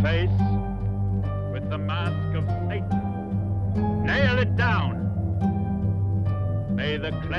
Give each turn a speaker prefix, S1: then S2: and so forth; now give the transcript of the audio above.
S1: face with the mask of Satan. Nail it down. May the